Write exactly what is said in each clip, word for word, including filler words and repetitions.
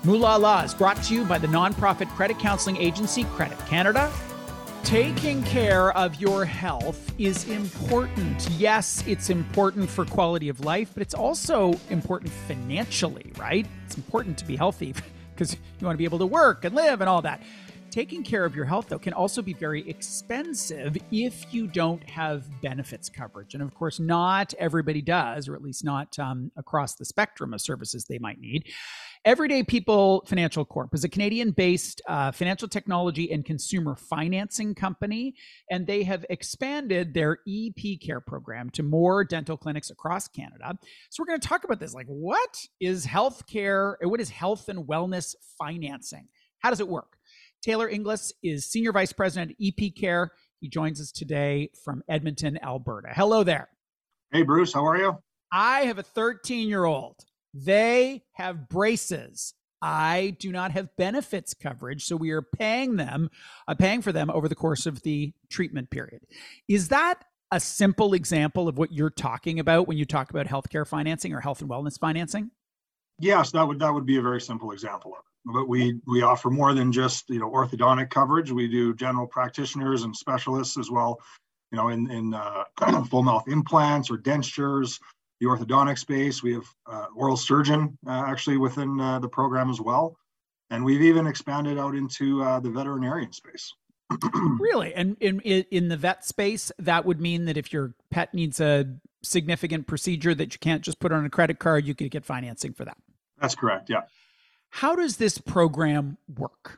Moolah Law is brought to you by the nonprofit credit counseling agency Credit Canada. Taking care of your health is important. Yes, it's important for quality of life, but it's also important financially, right? It's important to be healthy because you want to be able to work and live and all that. Taking care of your health, though, can also be very expensive if you don't have benefits coverage. And of course, not everybody does, or at least not um, across the spectrum of services they might need. Everyday People Financial Corp is a Canadian-based uh, financial technology and consumer financing company, and they have expanded their E P Care program to more dental clinics across Canada. So we're going to talk about this. Like, what is healthcare? What is health and wellness financing? How does it work? Taylor Inglis is Senior Vice President at E P Care. He joins us today from Edmonton, Alberta. Hello there. Hey, Bruce. How are you? I have a thirteen-year-old. They have braces. I do not have benefits coverage, so we are paying them, uh, paying for them over the course of the treatment period. Is that a simple example of what you're talking about when you talk about healthcare financing or health and wellness financing? Yes, that would that would be a very simple example of it. But we we offer more than just you know orthodontic coverage. We do general practitioners and specialists as well. You know, in in uh, full mouth implants or dentures. The orthodontic space, we have uh, oral surgeon uh, actually within uh, the program as well. And we've even expanded out into uh, the veterinarian space. Really? And in, in the vet space, that would mean that if your pet needs a significant procedure that you can't just put on a credit card, you could get financing for that. That's correct, yeah. How does this program work?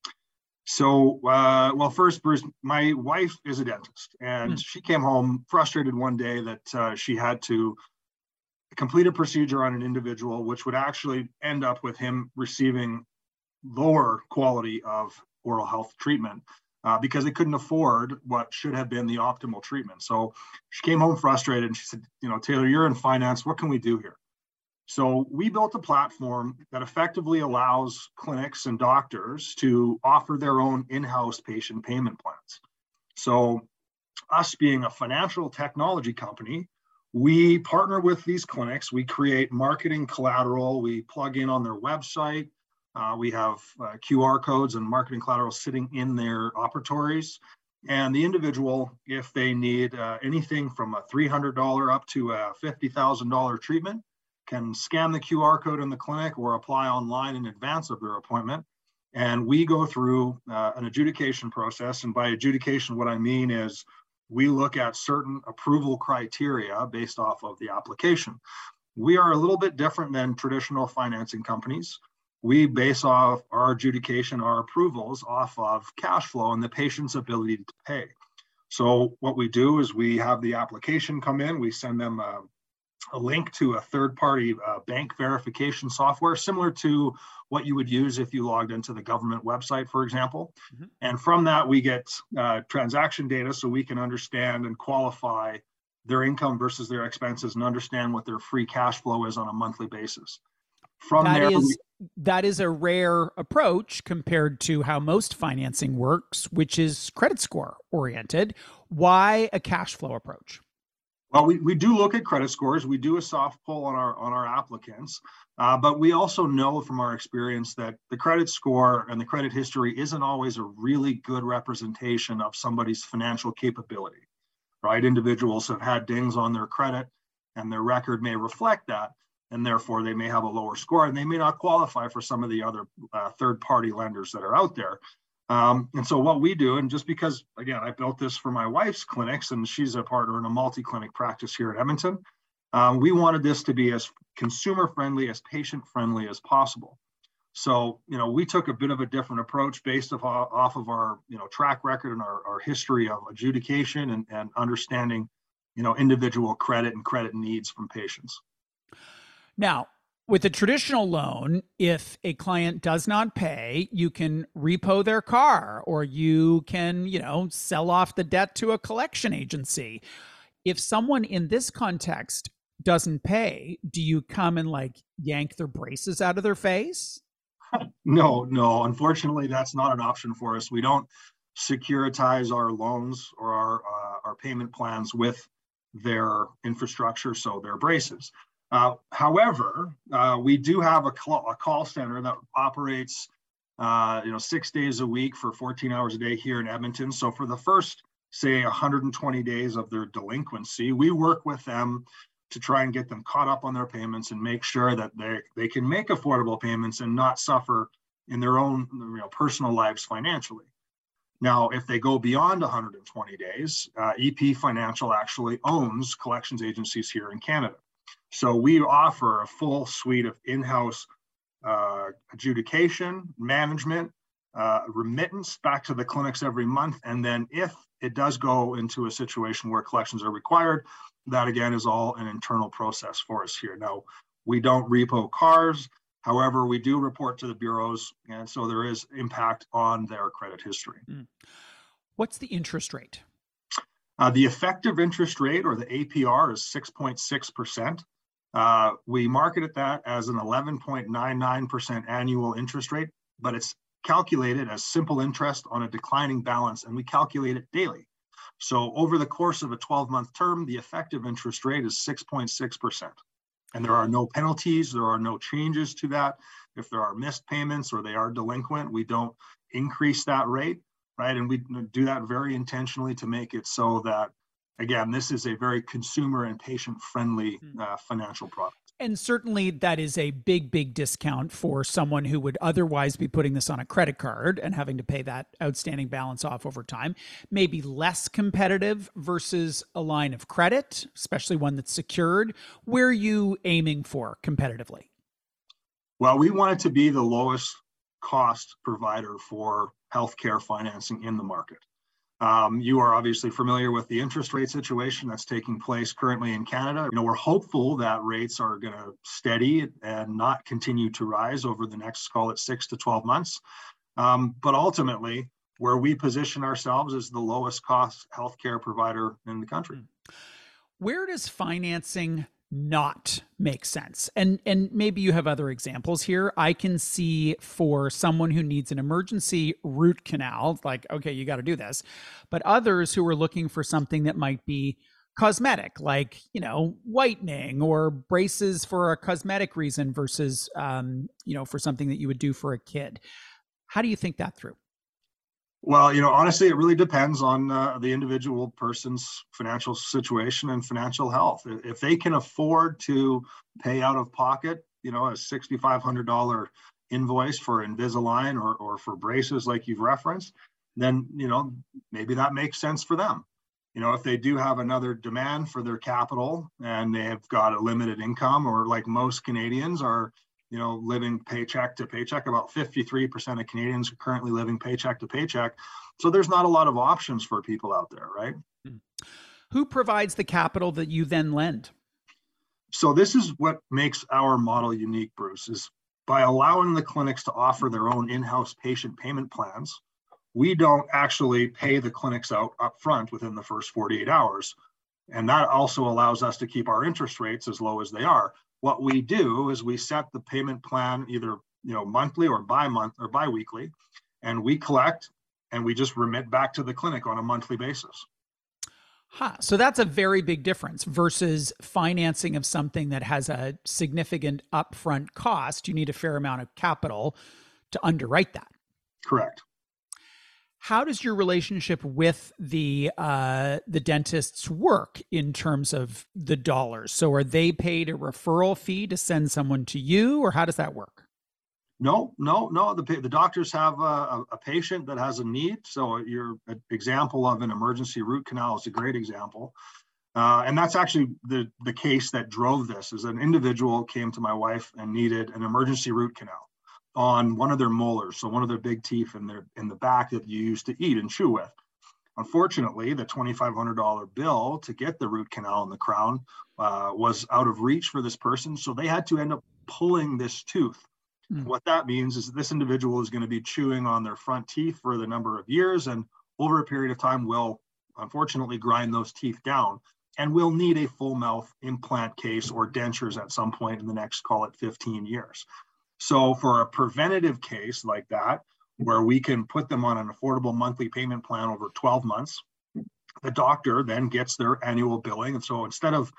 So, uh, well, first, Bruce, my wife is a dentist, and mm. she came home frustrated one day that uh, she had to complete a procedure on an individual, which would actually end up with him receiving lower quality of oral health treatment uh, because they couldn't afford what should have been the optimal treatment. So she came home frustrated and she said, you know, Taylor, you're in finance. What can we do here? So we built a platform that effectively allows clinics and doctors to offer their own in-house patient payment plans. So us being a financial technology company, we partner with these clinics. We create marketing collateral. We plug in on their website. Uh, we have uh, Q R codes and marketing collateral sitting in their operatories. And the individual, if they need uh, anything from a three hundred dollars up to a fifty thousand dollars treatment, can scan the Q R code in the clinic or apply online in advance of their appointment. And we go through uh, an adjudication process. And by adjudication, what I mean is we look at certain approval criteria based off of the application. We are a little bit different than traditional financing companies. We base off our adjudication, our approvals off of cash flow and the patient's ability to pay. So what we do is we have the application come in, we send them a, a link to a third-party uh, bank verification software, similar to what you would use if you logged into the government website, for example. Mm-hmm. And from that, we get uh, transaction data so we can understand and qualify their income versus their expenses and understand what their free cash flow is on a monthly basis. From that there, is, we, that is a rare approach compared to how most financing works, which is credit score oriented. Why a cash flow approach? Well, we, we do look at credit scores. We do a soft pull on our on our applicants, uh, but we also know from our experience that the credit score and the credit history isn't always a really good representation of somebody's financial capability, right? Individuals have had dings on their credit and their record may reflect that, and therefore they may have a lower score and they may not qualify for some of the other uh, third-party lenders that are out there. Um, and so what we do, and just because, again, I built this for my wife's clinics and she's a partner in a multi-clinic practice here at Edmonton, um, we wanted this to be as consumer-friendly, as patient-friendly as possible. So, you know, we took a bit of a different approach based off, off of our, you know, track record and our, our history of adjudication and, and understanding, you know, individual credit and credit needs from patients. Now, with a traditional loan, if a client does not pay, you can repo their car or you can, you know, sell off the debt to a collection agency. If someone in this context doesn't pay, do you come and like yank their braces out of their face? No, no. Unfortunately, that's not an option for us. We don't securitize our loans or our uh, our payment plans with their infrastructure, so their braces. Uh, however, uh, we do have a, cl- a call center that operates, uh, you know, six days a week for fourteen hours a day here in Edmonton. So for the first, say, one hundred twenty days of their delinquency, we work with them to try and get them caught up on their payments and make sure that they they can make affordable payments and not suffer in their own, you know, personal lives financially. Now, if they go beyond one hundred twenty days, uh, E P Financial actually owns collections agencies here in Canada. So we offer a full suite of in-house uh, adjudication, management, uh, remittance back to the clinics every month. And then if it does go into a situation where collections are required, that again is all an internal process for us here. Now, we don't repo cars. However, we do report to the bureaus, and so there is impact on their credit history. Mm. What's the interest rate? Uh, the effective interest rate, or the A P R, is six point six percent. Uh, we market it that as an eleven point nine nine percent annual interest rate, but it's calculated as simple interest on a declining balance, and we calculate it daily. So over the course of a twelve-month term, the effective interest rate is six point six percent. And there are no penalties, there are no changes to that. If there are missed payments or they are delinquent, we don't increase that rate, right? And we do that very intentionally to make it so that, again, this is a very consumer and patient-friendly uh, financial product. And certainly that is a big, big discount for someone who would otherwise be putting this on a credit card and having to pay that outstanding balance off over time. Maybe less competitive versus a line of credit, especially one that's secured. Where are you aiming for competitively? Well, we want it to be the lowest cost provider for healthcare financing in the market. Um, you are obviously familiar with the interest rate situation that's taking place currently in Canada. You know, we're hopeful that rates are going to steady and not continue to rise over the next, call it six to twelve months. Um, but ultimately, where we position ourselves is the lowest cost healthcare provider in the country. Where does financing not make sense? And and maybe you have other examples here. I can see for someone who needs an emergency root canal, like, okay, you got to do this. But others who are looking for something that might be cosmetic, like, you know, whitening or braces for a cosmetic reason versus, um, you know, for something that you would do for a kid. How do you think that through? Well, you know, honestly, it really depends on uh, the individual person's financial situation and financial health. If they can afford to pay out of pocket, you know, a six thousand five hundred dollars invoice for Invisalign or, or for braces like you've referenced, then, you know, maybe that makes sense for them. You know, if they do have another demand for their capital and they have got a limited income, or like most Canadians are, you know, living paycheck to paycheck. About fifty-three percent of Canadians are currently living paycheck to paycheck. So there's not a lot of options for people out there, right? Who provides the capital that you then lend? So this is what makes our model unique, Bruce, is by allowing the clinics to offer their own in-house patient payment plans, we don't actually pay the clinics out up front within the first forty-eight hours. And that also allows us to keep our interest rates as low as they are. What we do is we set the payment plan either, you know, monthly or bi-month or bi-weekly, and we collect and we just remit back to the clinic on a monthly basis. Huh. So that's a very big difference versus financing of something that has a significant upfront cost. You need a fair amount of capital to underwrite that. Correct. How does your relationship with the uh, the dentists work in terms of the dollars? So are they paid a referral fee to send someone to you, or how does that work? No, no, no. The the doctors have a, a patient that has a need. So your example of an emergency root canal is a great example. Uh, and that's actually the, the case that drove this, is an individual came to my wife and needed an emergency root canal on one of their molars, so one of their big teeth in their in the back that you used to eat and chew with. Unfortunately, the twenty-five hundred dollars bill to get the root canal in the crown uh, was out of reach for this person, so they had to end up pulling this tooth. Mm. What that means is that this individual is going to be chewing on their front teeth for the number of years, and over a period of time will unfortunately grind those teeth down, and will need a full mouth implant case or dentures at some point in the next, call it fifteen years. So for a preventative case like that, where we can put them on an affordable monthly payment plan over twelve months, the doctor then gets their annual billing. And so instead of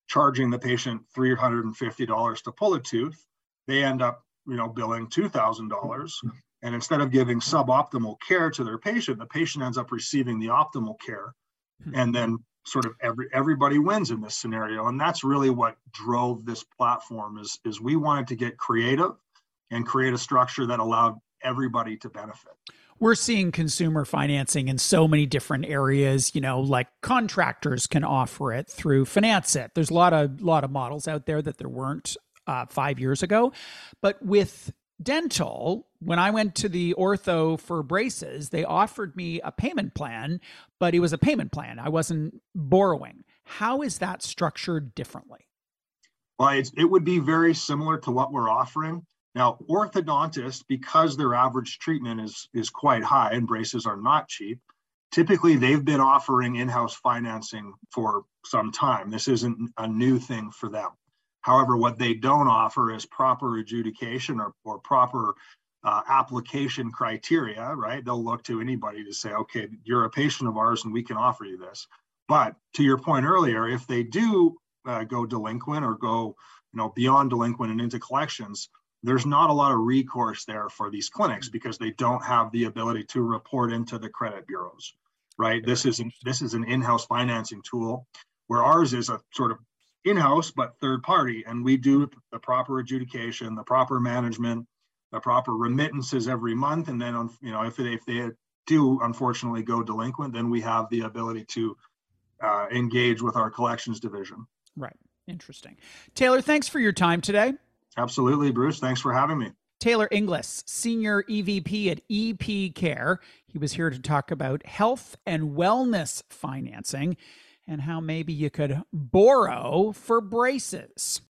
charging the patient three hundred fifty dollars to pull a tooth, they end up, you know, billing two thousand dollars. And instead of giving suboptimal care to their patient, the patient ends up receiving the optimal care. And then sort of every everybody wins in this scenario. And that's really what drove this platform is, is we wanted to get creative and create a structure that allowed everybody to benefit. We're seeing consumer financing in so many different areas, you know, like contractors can offer it through Finance It. There's a lot of lot of models out there that there weren't uh, five years ago. But with dental, when I went to the ortho for braces, they offered me a payment plan, but it was a payment plan. I wasn't borrowing. How is that structured differently? Well, it's, it would be very similar to what we're offering. Now, orthodontists, because their average treatment is, is quite high and braces are not cheap, typically they've been offering in-house financing for some time. This isn't a new thing for them. However, what they don't offer is proper adjudication or, or proper uh, application criteria, right? They'll look to anybody to say, okay, you're a patient of ours and we can offer you this. But to your point earlier, if they do uh, go delinquent or go, you know, beyond delinquent and into collections, there's not a lot of recourse there for these clinics because they don't have the ability to report into the credit bureaus, right? This is an, this is an in-house financing tool where ours is a sort of in-house, but third party. And we do the proper adjudication, the proper management, the proper remittances every month. And then, you know, if, they, if they do unfortunately go delinquent, then we have the ability to uh, engage with our collections division. Right. Interesting. Taylor, thanks for your time today. Absolutely, Bruce. Thanks for having me. Taylor Inglis, Senior E V P at E P Care. He was here to talk about health and wellness financing and how maybe you could borrow for braces.